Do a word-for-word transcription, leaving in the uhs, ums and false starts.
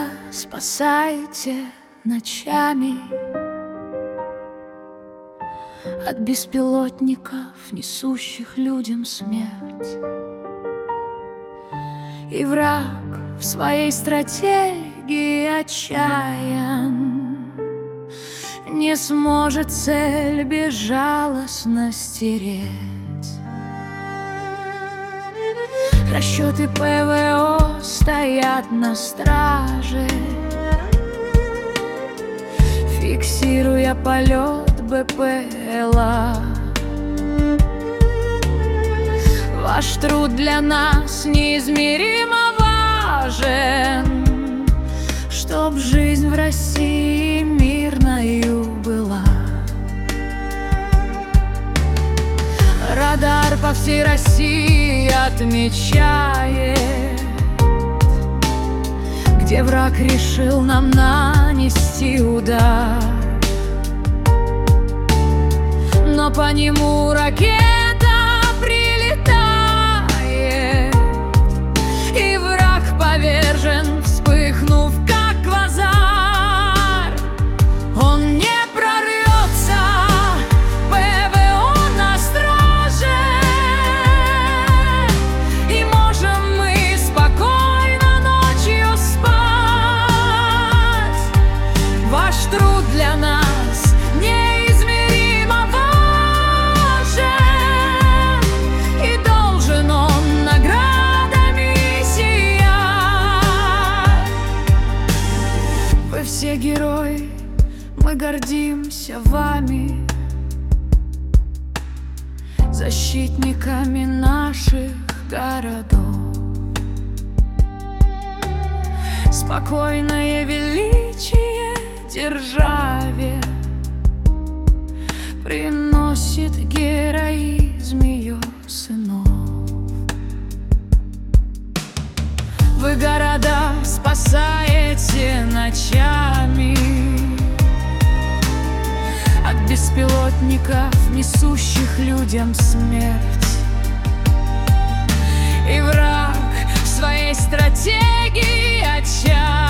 спасаете ночами от беспилотников, несущих людям смерть. И враг в своей стратегии отчаян не сможет цель безжалостно стереть. Расчеты ПВО стоят на страже, фиксируя полет БПЛА. Ваш труд для нас неизмеримо важен, чтоб жизнь в России мирною была. Радар по всей России отмечает, где враг решил нам нанести удар, но по нему ракета прилетает, и враг повержен, вспыхнув как квазар. Он не прорвется, ПВО на страже, и можем мы спокойно ночью спать. Ваш труд для нас неизмеримо важен, и должен он наградами сиять. Вы все герои, мы гордимся вами, защитниками наших городов. Спокойное величие державе приносит героизм ее сынов. Вы города спасаете ночами от беспилотников, несущих людям смерть. И враг в своей стратегии отчаян